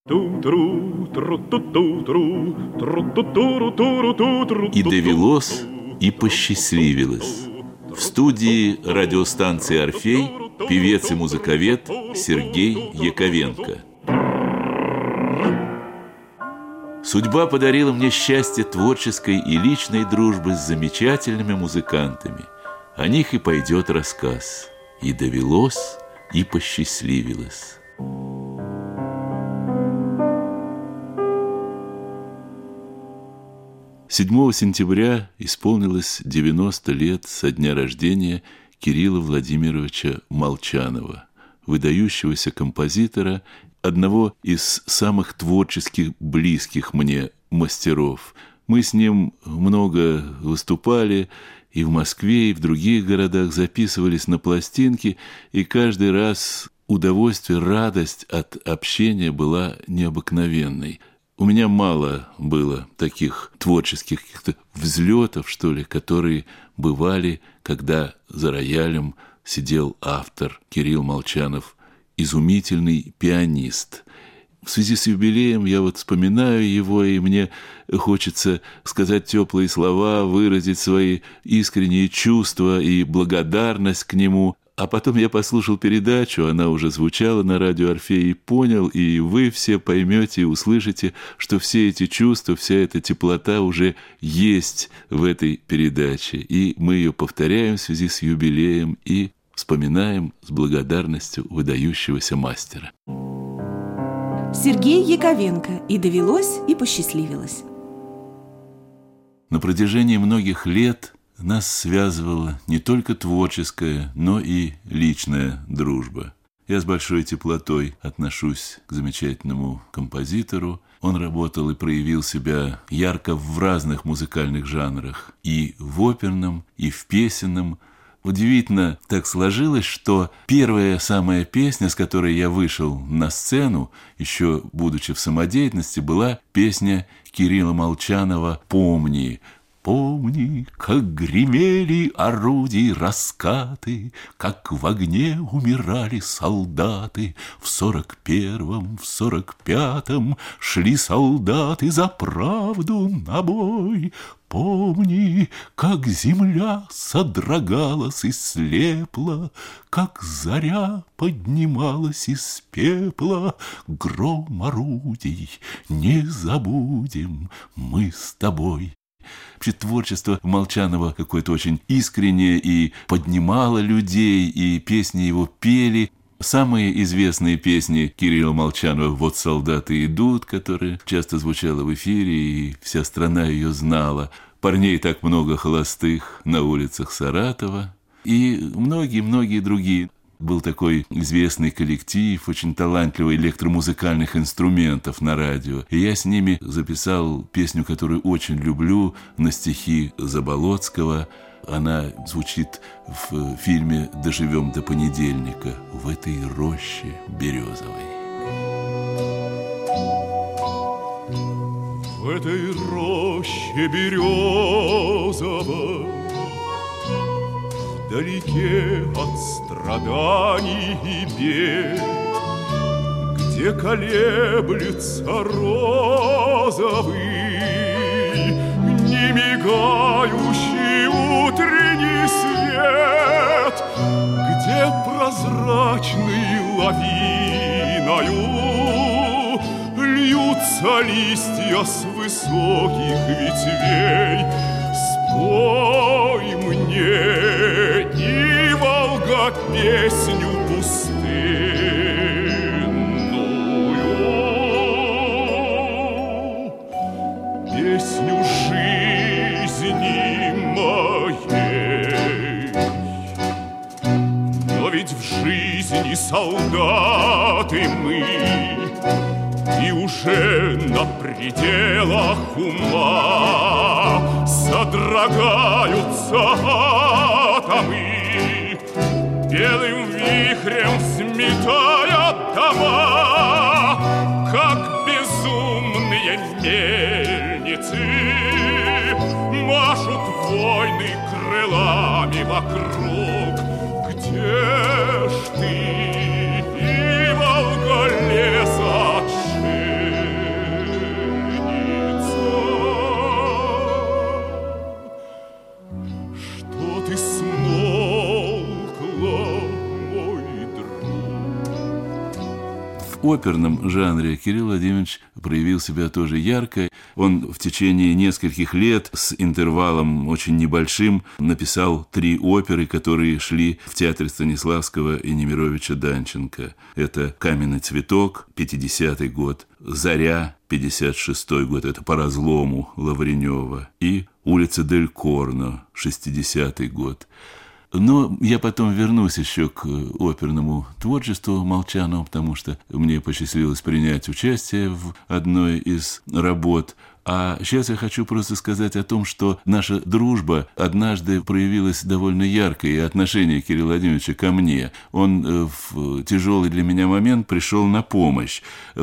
И довелось, и посчастливилось. В студии радиостанции «Орфей» певец и музыковед Сергей Яковенко. Судьба подарила мне счастье творческой и личной дружбы с замечательными музыкантами. О них и пойдет рассказ. И довелось, и посчастливилось. 7 сентября исполнилось 90 лет со дня рождения Кирилла Владимировича Молчанова, выдающегося композитора, одного из самых творческих близких мне мастеров. Мы с ним много выступали и в Москве, и в других городах, записывались на пластинки, и каждый раз удовольствие, радость от общения была необыкновенной. У меня мало было таких творческих каких-то взлетов, что ли, которые бывали, когда за роялем сидел автор Кирилл Молчанов, изумительный пианист. В связи с юбилеем я вспоминаю его, и мне хочется сказать теплые слова, выразить свои искренние чувства и благодарность к нему. А потом я послушал передачу, она уже звучала на радио «Орфей», и понял, и вы все поймете и услышите, что все эти чувства, вся эта теплота уже есть в этой передаче. И мы ее повторяем в связи с юбилеем и вспоминаем с благодарностью выдающегося мастера. Сергей Яковенко. И довелось, и посчастливилось. На протяжении многих лет нас связывала не только творческая, но и личная дружба. Я с большой теплотой отношусь к замечательному композитору. Он работал и проявил себя ярко в разных музыкальных жанрах. И в оперном, и в песенном. Удивительно так сложилось, что первая самая песня, с которой я вышел на сцену, еще будучи в самодеятельности, была песня Кирилла Молчанова «Помни». Помни, как гремели орудий раскаты, как в огне умирали солдаты. В 41-м, в 45-м шли солдаты за правду на бой. Помни, как земля содрогалась и слепла, как заря поднималась из пепла. Гром орудий не забудем мы с тобой. Вообще творчество Молчанова какое-то очень искреннее и поднимало людей, и песни его пели. Самые известные песни Кирилла Молчанова «Вот солдаты идут», которая часто звучала в эфире, и вся страна ее знала. «Парней так много холостых на улицах Саратова» и многие-многие другие. Был такой известный коллектив, очень талантливый электромузыкальных инструментов на радио. И я с ними записал песню, которую очень люблю, на стихи Заболоцкого. Она звучит в фильме «Доживем до понедельника» в этой роще березовой. В этой роще березовой, вдалеке от страданий и бед, где колеблется розовый, немигающий утренний свет, где прозрачной лавиною льются листья с высоких ветвей. Спой мне, и Волга, песню пустынную, песню жизни моей. Но ведь в жизни солдаты мы, и уже на пределах ума содрогаются атомы, белым вихрем сметая дома, как безумные мельницы машут войны крылами вокруг. Где ж ты, и Волга лес отшиб? оперном жанре Кирилл Владимирович проявил себя тоже ярко. Он в течение нескольких лет с интервалом очень небольшим написал 3 оперы, которые шли в театре Станиславского и Немировича Данченко. Это «Каменный цветок», 50-й год, «Заря», 56-й год, это «По разлому» Лавренева, и «Улица Дель Корно», 60-й год. Но я потом вернусь еще к оперному творчеству Молчанова, потому что мне посчастливилось принять участие в одной из работ. А сейчас я хочу просто сказать о том, что наша дружба однажды проявилась довольно ярко, и отношение Кирилла Владимировича ко мне. Он в тяжелый для меня момент пришел на помощь. В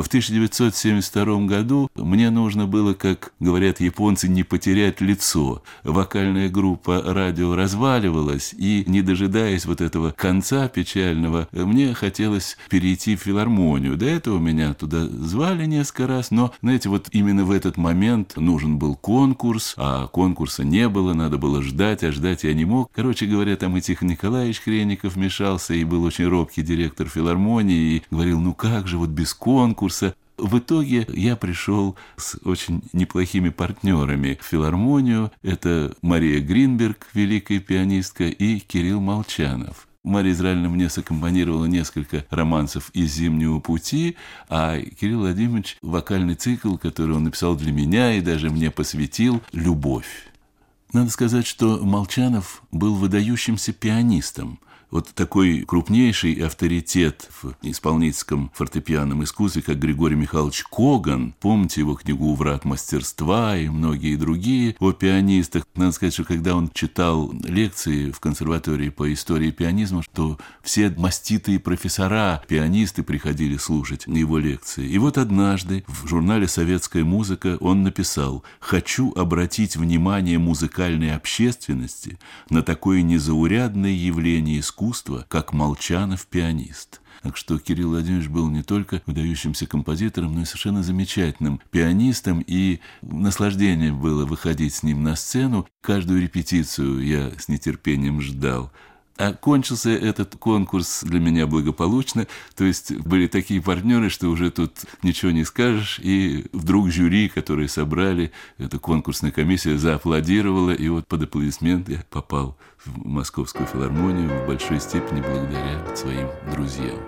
1972 году мне нужно было, как говорят японцы, не потерять лицо. Вокальная группа «Радио» разваливалась, и, не дожидаясь вот этого конца печального, мне хотелось перейти в филармонию. До этого меня туда звали несколько раз, но, знаете, вот именно в этот момент нужен был конкурс, а конкурса не было, надо было ждать, а ждать я не мог. Короче говоря, там и Тихон Николаевич Хренников вмешался, и был очень робкий директор филармонии, и говорил, ну как же, вот без конкурса. В итоге я пришел с очень неплохими партнерами в филармонию. Это Мария Гринберг, великая пианистка, и Кирилл Молчанов. Мария Израильевна мне саккомпанировала несколько романсов из «Зимнего пути», а Кирилл Владимирович вокальный цикл, который он написал для меня и даже мне посвятил, «Любовь». Надо сказать, что Молчанов был выдающимся пианистом. Вот такой крупнейший авторитет в исполнительском фортепианном искусстве, как Григорий Михайлович Коган, помните его книгу «Уврат мастерства» и многие другие о пианистах. Надо сказать, что когда он читал лекции в консерватории по истории пианизма, что все маститые профессора, пианисты приходили слушать его лекции. И вот однажды в журнале «Советская музыка» он написал: «Хочу обратить внимание музыкальной общественности на такое незаурядное явление искусства, как Молчанов-пианист». Так что Кирилл Владимирович был не только выдающимся композитором, но и совершенно замечательным пианистом, и наслаждение было выходить с ним на сцену. Каждую репетицию я с нетерпением ждал. А кончился этот конкурс для меня благополучно, то есть были такие партнеры, что уже тут ничего не скажешь, и вдруг жюри, которые собрали, эта конкурсная комиссия, зааплодировала, и вот под аплодисменты я попал в Московскую филармонию в большой степени благодаря своим друзьям.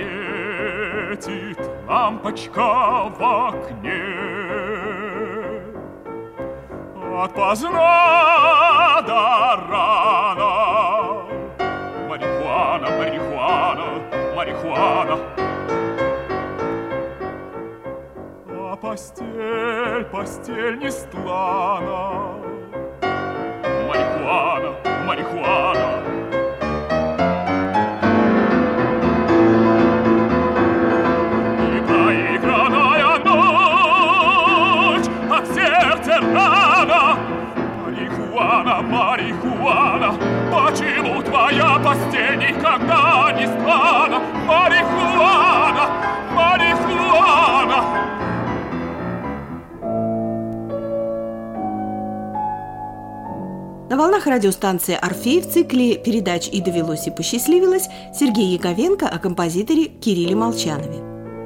Светит лампочка в окне, от поздна до рано. Марихуана, марихуана, марихуана. А постель не стлана. Марихуана, марихуана. И проигранная ночь от сердца рана. Марихуана, марихуана. Почему твоя постель никогда не стлана? Марихуана, марихуана. На волнах радиостанции «Орфей» в цикле передач «И довелось, и посчастливилось» Сергей Яковенко о композиторе Кирилле Молчанове.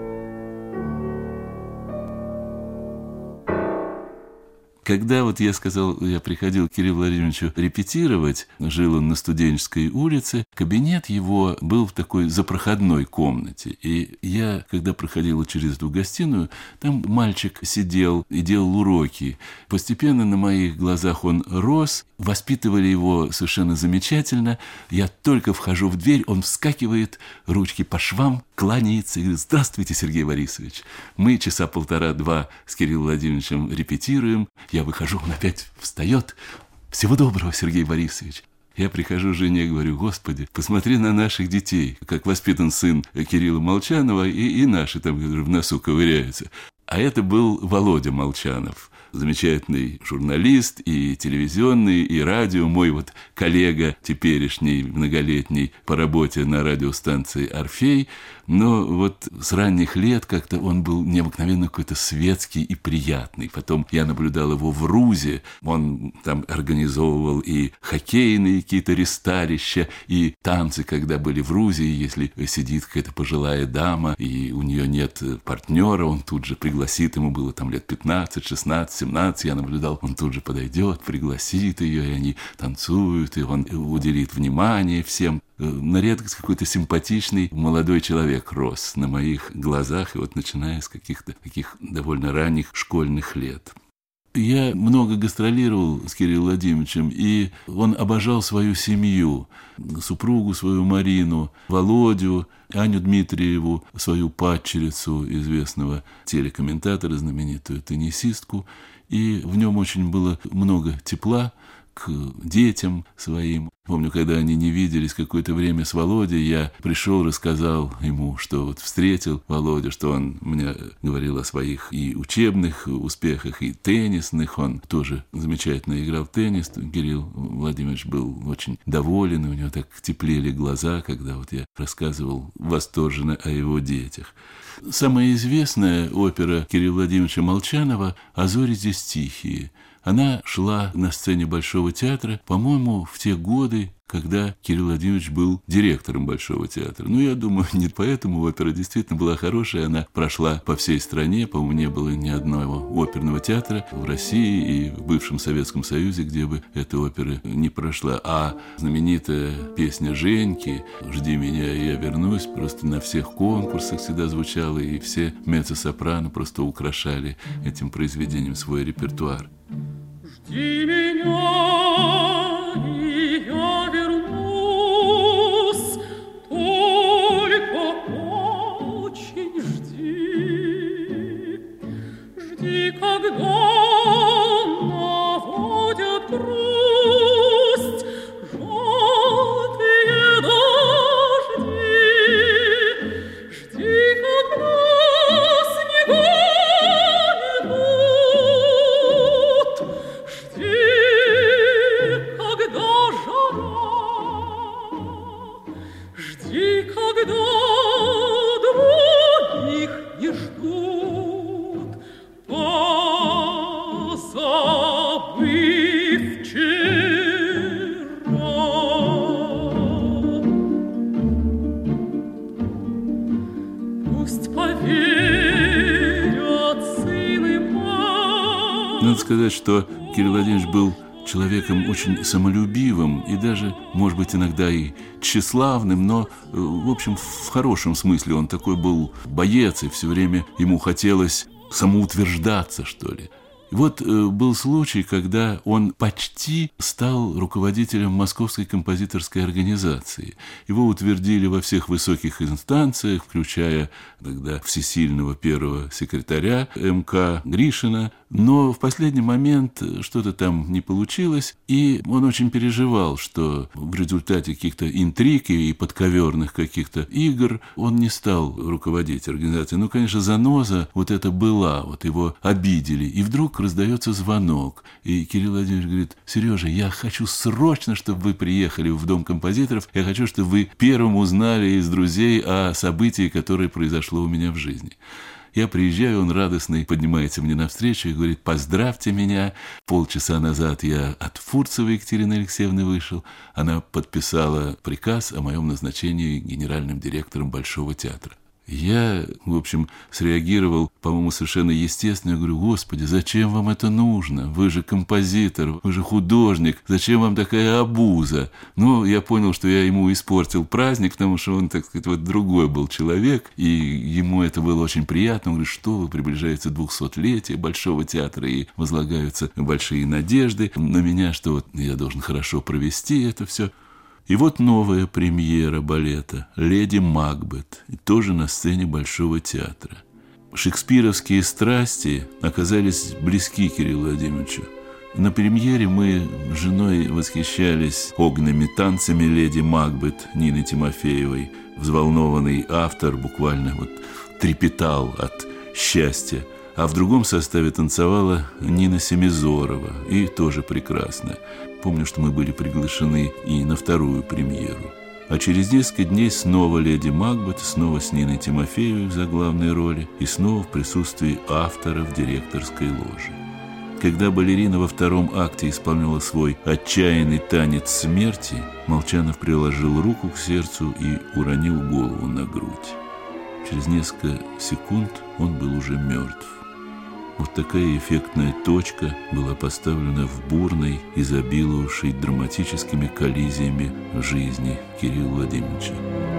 Когда вот я сказал, я приходил к Кириллу Владимировичу репетировать, жил он на Студенческой улице, кабинет его был в такой запроходной комнате. И я, когда проходил через эту гостиную, там мальчик сидел и делал уроки. Постепенно на моих глазах он рос, воспитывали его совершенно замечательно. Я только вхожу в дверь, он вскакивает, ручки по швам, кланяется и говорит: «Здравствуйте, Сергей Борисович». Мы часа 1,5-2 с Кириллом Владимировичем репетируем. Я выхожу, он опять встает. «Всего доброго, Сергей Борисович». Я прихожу жене и говорю: «Господи, посмотри на наших детей, как воспитан сын Кирилла Молчанова, и наши там в носу ковыряются». А это был Володя Молчанов. замечательный журналист, и телевизионный, и радио, мой вот коллега теперешний, многолетний по работе на радиостанции «Орфей», но вот с ранних лет как-то он был необыкновенно какой-то светский и приятный. Потом я наблюдал его в РУЗе, он там организовывал и хоккейные какие-то ресталища, и танцы, когда были в РУЗе, и если сидит какая-то пожилая дама, и у нее нет партнера, он тут же пригласит, ему было там лет 15, 16, 17, я наблюдал, он тут же подойдет, пригласит ее, и они танцуют, и он уделит внимание всем. На редкость какой-то симпатичный молодой человек рос на моих глазах, и вот начиная с каких-то таких довольно ранних школьных лет. Я много гастролировал с Кириллом Владимировичем, и он обожал свою семью, супругу свою Марину, Володю, Аню Дмитриеву, свою падчерицу, известного телекомментатора, знаменитую теннисистку, и в нем очень было много тепла к детям своим. Помню, когда они не виделись какое-то время с Володей, я пришел, рассказал ему, что вот встретил Володю, что он мне говорил о своих и учебных успехах, и теннисных. Он тоже замечательно играл в теннис. Кирилл Владимирович был очень доволен, и у него так теплели глаза, когда вот я рассказывал восторженно о его детях. Самая известная опера Кирилла Владимировича Молчанова «А зори здесь тихие». Она шла на сцене Большого театра, по-моему, в те годы, когда Кирилл Владимирович был директором Большого театра. Ну, я думаю, не поэтому опера действительно была хорошая, она прошла по всей стране, по-моему, не было ни одного оперного театра в России и в бывшем Советском Союзе, где бы эта опера не прошла. А знаменитая песня Женьки «Жди меня, и я вернусь» просто на всех конкурсах всегда звучала, и все меццо-сопрано просто украшали этим произведением свой репертуар. Жди меня, и я вернусь, только очень жди. Жди, когда наводят грусть желтые дожди. Жди, когда снега Надо сказать, что Кирилл Владимирович был человеком очень самолюбивым и даже, может быть, иногда и тщеславным, но, в общем, в хорошем смысле он такой был боец, и все время ему хотелось самоутверждаться, что ли. И вот был случай, когда он почти стал руководителем Московской композиторской организации. Его утвердили во всех высоких инстанциях, включая тогда всесильного первого секретаря МК Гришина. Но в последний момент что-то там не получилось, и он очень переживал, что в результате каких-то интриг и подковерных каких-то игр он не стал руководить организацией. Ну, конечно, заноза вот это была, вот его обидели. И вдруг раздается звонок, и Кирилл Владимирович говорит: Сережа, я хочу срочно, чтобы вы приехали в Дом композиторов, я хочу, чтобы вы первым узнали из друзей о событии, которое произошло у меня в жизни. Я приезжаю, он радостный поднимается мне навстречу и говорит: поздравьте меня. Полчаса назад я от Фурцевой Екатерины Алексеевны вышел. Она подписала приказ о моем назначении генеральным директором Большого театра. Я, в общем, среагировал, по-моему, совершенно естественно. Я говорю: Господи, зачем вам это нужно? Вы же композитор, вы же художник. Зачем вам такая обуза? Ну, я понял, что я ему испортил праздник, потому что он, так сказать, вот другой был человек, и ему это было очень приятно. Он говорит: что вы, приближается 200-летие Большого театра, и возлагаются большие надежды на меня, что вот я должен хорошо провести это все. И вот новая премьера балета «Леди Макбет», тоже на сцене Большого театра. Шекспировские страсти оказались близки Кириллу Владимировичу. На премьере мы с женой восхищались огненными танцами «Леди Макбет» Нины Тимофеевой. Взволнованный автор буквально вот трепетал от счастья А в другом составе танцевала Нина Семизорова, и тоже прекрасно. Помню, что мы были приглашены и на вторую премьеру. А через несколько дней снова леди Макбет, снова с Ниной Тимофеевой в заглавной роли, и снова в присутствии автора в директорской ложе. Когда балерина во втором акте исполняла свой отчаянный танец смерти, Молчанов приложил руку к сердцу и уронил голову на грудь. Через несколько секунд он был уже мертв. Вот такая эффектная точка была поставлена в бурной, изобиловавшей драматическими коллизиями жизни Кирилла Владимировича.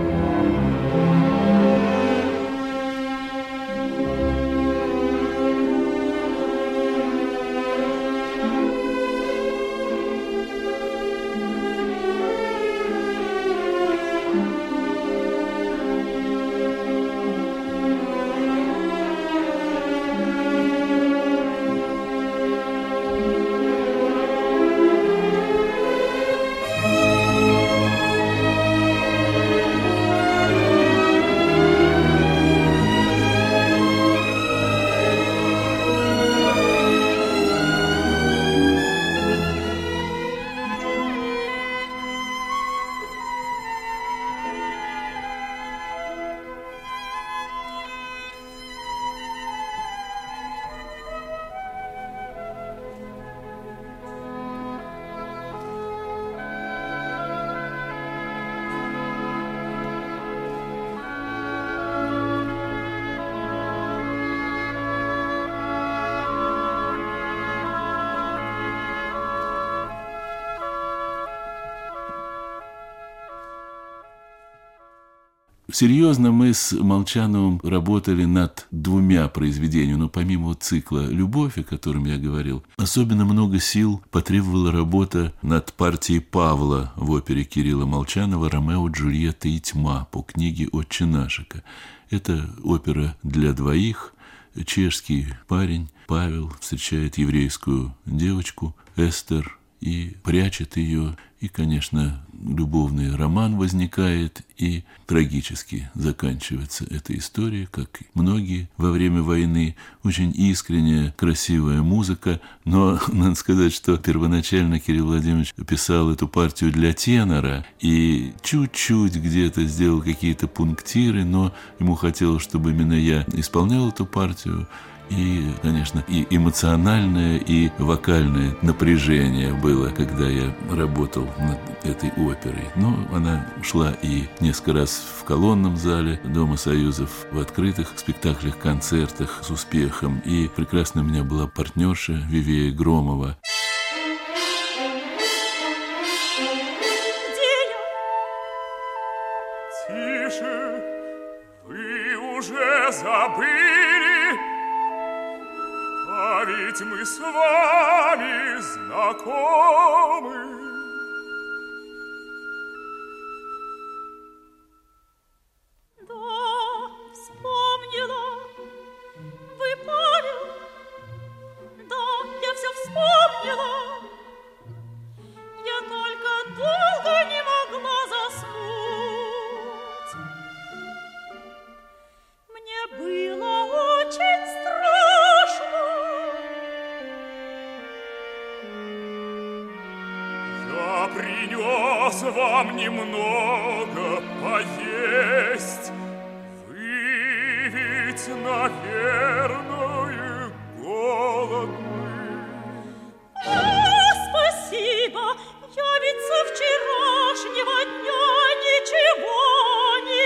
Серьезно мы с Молчановым работали над двумя произведениями, но помимо цикла «Любовь», о котором я говорил, особенно много сил потребовала работа над партией Павла в опере Кирилла Молчанова «Ромео, Джульетта и тьма» по книге «Отче нашика». Это опера для двоих. Чешский парень Павел встречает еврейскую девочку Эстер и прячет ее, и, конечно, любовный роман возникает, и трагически заканчивается эта история, как и многие во время войны. Очень искренняя, красивая музыка, но надо сказать, что первоначально Кирилл Владимирович писал эту партию для тенора и чуть-чуть где-то сделал какие-то пунктиры, но ему хотелось, чтобы именно я исполнял эту партию. И, конечно, и эмоциональное, и вокальное напряжение было, когда я работал над этой оперой. Но она шла и несколько раз в колонном зале Дома Союзов, в открытых спектаклях, концертах с успехом. И прекрасно у меня была партнерша Вивея Громова. Тише, вы уже забыли, а ведь мы с вами знакомы. Да, вспомнила, вы Павел, да, я все вспомнила. Я только долго не могла заснуть. Мне было очень страшно. Я принес вам немного поесть. Вы ведь, наверное, голодны. Спасибо. Я ведь со вчерашнего дня ничего не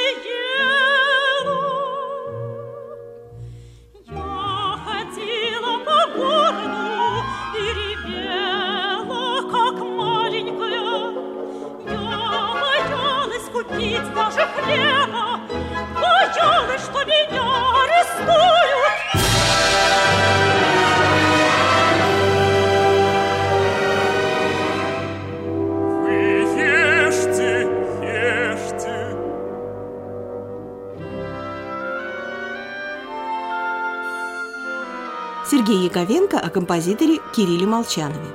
ела. Я ходила по городу и ревела, как маленькая. Я боялась купить даже хлеба, боялась, что меня арестуют. Сергей Яковенко о композиторе Кирилле Молчанове.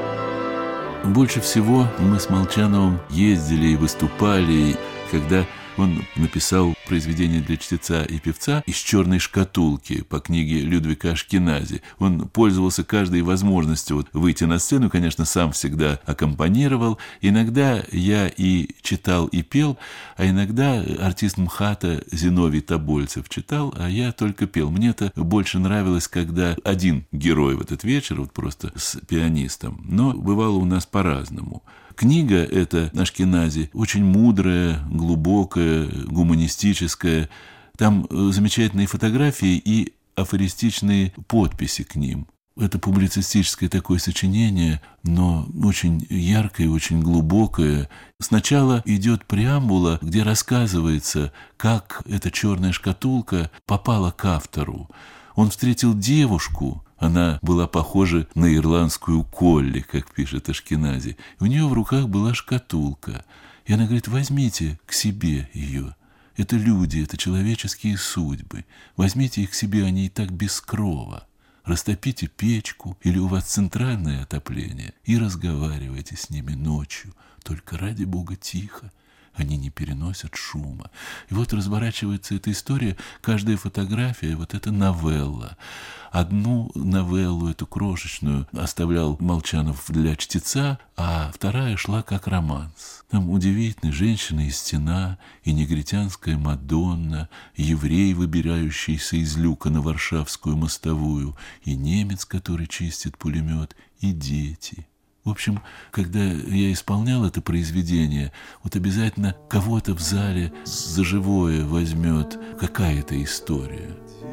Больше всего мы с Молчановым ездили и выступали, когда Он написал произведение для чтеца и певца из черной шкатулки по книге Людвига Ашкенази. Он пользовался каждой возможностью выйти на сцену, конечно, сам всегда аккомпанировал. Иногда я и читал, и пел, а иногда артист МХАТа Зиновий Тобольцев читал, а я только пел. Мне-то больше нравилось, когда один герой в этот вечер, вот просто с пианистом. Но бывало у нас по-разному. Книга эта Ашкенази очень мудрая, глубокая, гуманистическая. Там замечательные фотографии и афористичные подписи к ним. Это публицистическое такое сочинение, но очень яркое, очень глубокое. Сначала идет преамбула, где рассказывается, как эта черная шкатулка попала к автору. Он встретил девушку, она была похожа на ирландскую Колли, как пишет Ашкенази. У нее в руках была шкатулка. И она говорит: возьмите к себе ее. Это люди, это человеческие судьбы. Возьмите их к себе, они и так без крова. Растопите печку, или у вас центральное отопление, и разговаривайте с ними ночью. Только ради Бога тихо. Они не переносят шума. И вот разворачивается эта история, каждая фотография, вот эта новелла. Одну новеллу, эту крошечную, оставлял Молчанов для чтеца, а вторая шла как романс. Там удивительные женщина и стена, и негритянская Мадонна, и еврей, выбирающийся из люка на Варшавскую мостовую, и немец, который чистит пулемет, и дети. В общем, когда я исполнял это произведение, вот обязательно кого-то в зале за живое возьмет какая-то история.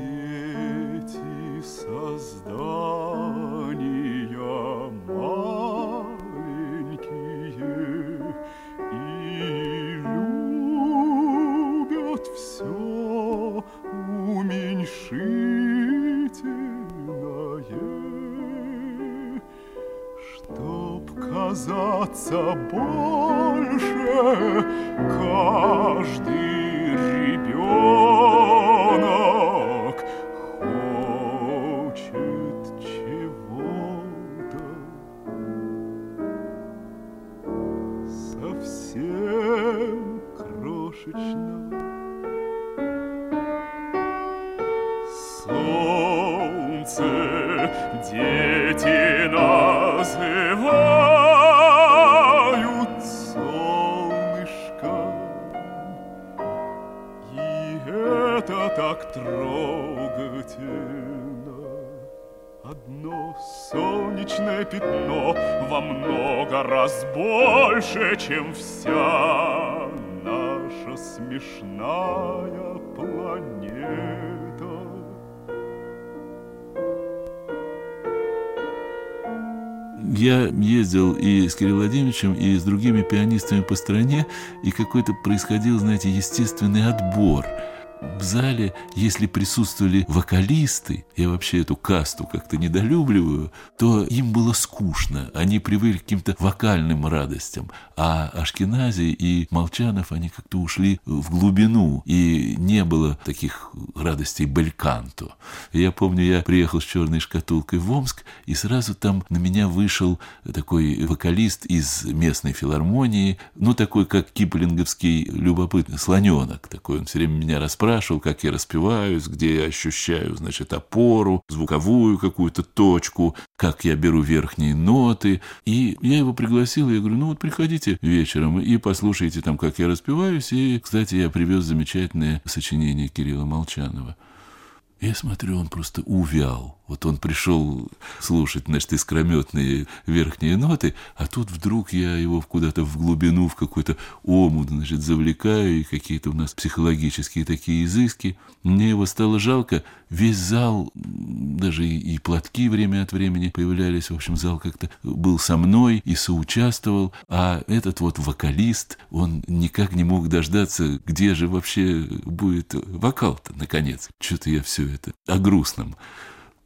Дети создания маленькие и любят все уменьшительное, чтоб казаться больше, каждый ребенок хочет чего-то совсем крошечного. Солнце дети называют солнышком, и это так трогательно. Одно солнечное пятно во много раз больше, чем вся наша смешная планета. Я ездил и с Кириллом Владимировичем, и с другими пианистами по стране, и какой-то происходил, знаете, естественный отбор. В зале, если присутствовали вокалисты, я вообще эту касту как-то недолюбливаю, то им было скучно, они привыкли к каким-то вокальным радостям, а Ашкенази и Молчанов, они как-то ушли в глубину, и не было таких радостей бельканто. Я помню, я приехал с черной шкатулкой в Омск, и сразу там на меня вышел такой вокалист из местной филармонии, ну, такой, как киплинговский любопытный слоненок, такой, он все время меня расспрашивал, как я распеваюсь, где я ощущаю, значит, опору, звуковую какую-то точку, как я беру верхние ноты. И я его пригласил, я говорю: ну вот приходите вечером и послушайте там, как я распеваюсь. И, кстати, я привез замечательное сочинение Кирилла Молчанова. Я смотрю, он просто увял. Вот он пришел слушать, значит, искрометные верхние ноты, а тут вдруг я его куда-то в глубину, в какой-то омут, значит, завлекаю, и какие-то у нас психологические такие изыски. Мне его стало жалко. Весь зал, даже и платки время от времени появлялись. В общем, зал как-то был со мной и соучаствовал. А этот вот вокалист, он никак не мог дождаться, где же вообще будет вокал-то, наконец. Что-то я все это о грустном.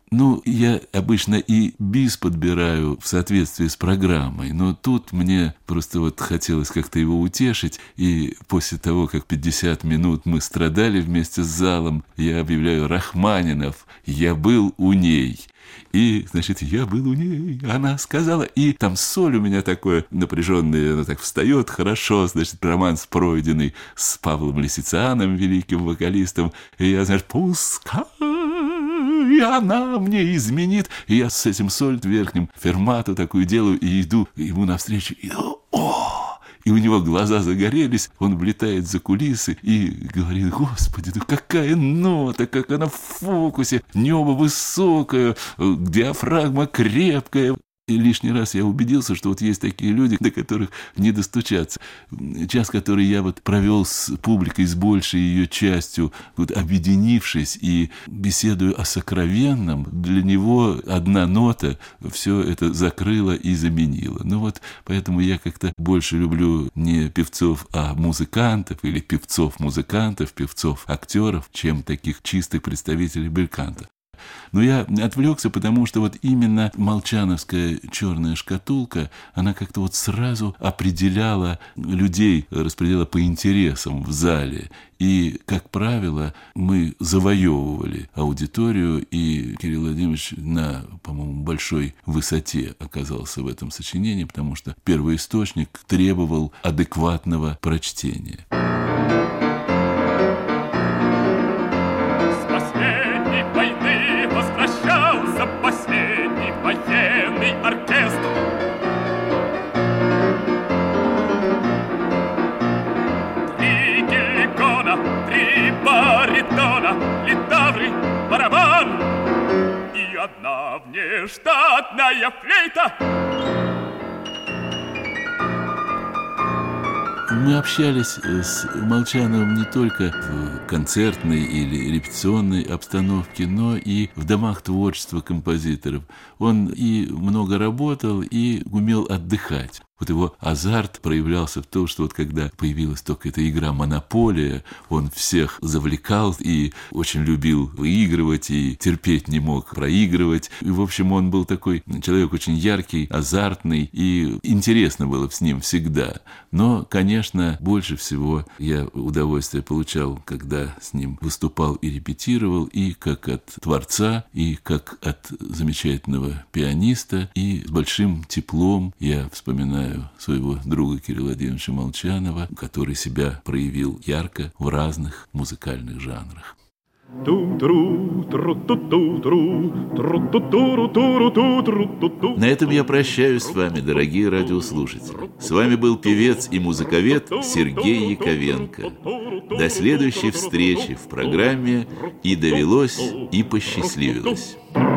Ну, я обычно и бис подбираю в соответствии с программой, но тут мне просто вот хотелось как-то его утешить, и после того, как 50 минут мы страдали вместе с залом, я объявляю: Рахманинов, я был у ней. И, значит, я был у ней, она сказала, и там соль у меня такое напряженное, она так встает хорошо, значит, романс пройденный с Павлом Лисицианом, великим вокалистом, и я, значит, пускай она мне изменит, и я с этим соль верхним фермату такую делаю, и иду ему навстречу, и и у него глаза загорелись, он влетает за кулисы и говорит: Господи, ну какая нота, как она в фокусе, небо высокое, диафрагма крепкая. И лишний раз я убедился, что вот есть такие люди, до которых не достучаться. Час, который я вот провел с публикой, с большей ее частью, вот объединившись и беседуя о сокровенном, для него одна нота все это закрыла и заменила. Ну вот поэтому я как-то больше люблю не певцов, а музыкантов, или певцов-музыкантов, певцов-актеров, чем таких чистых представителей бельканта. Но я отвлекся, потому что вот именно молчановская черная шкатулка, она как-то вот сразу определяла людей, распределяла по интересам в зале. И, как правило, мы завоевывали аудиторию, и Кирилл Владимирович на, по-моему, большой высоте оказался в этом сочинении, потому что первоисточник требовал адекватного прочтения. Последний военный оркестр. Три геликона, три баритона, литавры, барабан и одна внештатная флейта. Мы общались с Молчановым не только в концертной или репетиционной обстановке, но и в домах творчества композиторов. Он и много работал, и умел отдыхать. Вот его азарт проявлялся в том, что вот когда появилась только эта игра «Монополия», он всех завлекал и очень любил выигрывать, и терпеть не мог проигрывать. И, в общем, он был такой человек очень яркий, азартный, и интересно было с ним всегда. Но, конечно, больше всего я удовольствие получал, когда с ним выступал и репетировал, и как от творца, и как от замечательного пианиста, и с большим теплом я вспоминаю своего друга Кирилла Владимировича Молчанова, который себя проявил ярко в разных музыкальных жанрах. На этом я прощаюсь с вами, дорогие радиослушатели. С вами был певец и музыковед Сергей Яковенко. До следующей встречи в программе «И довелось, и посчастливилось».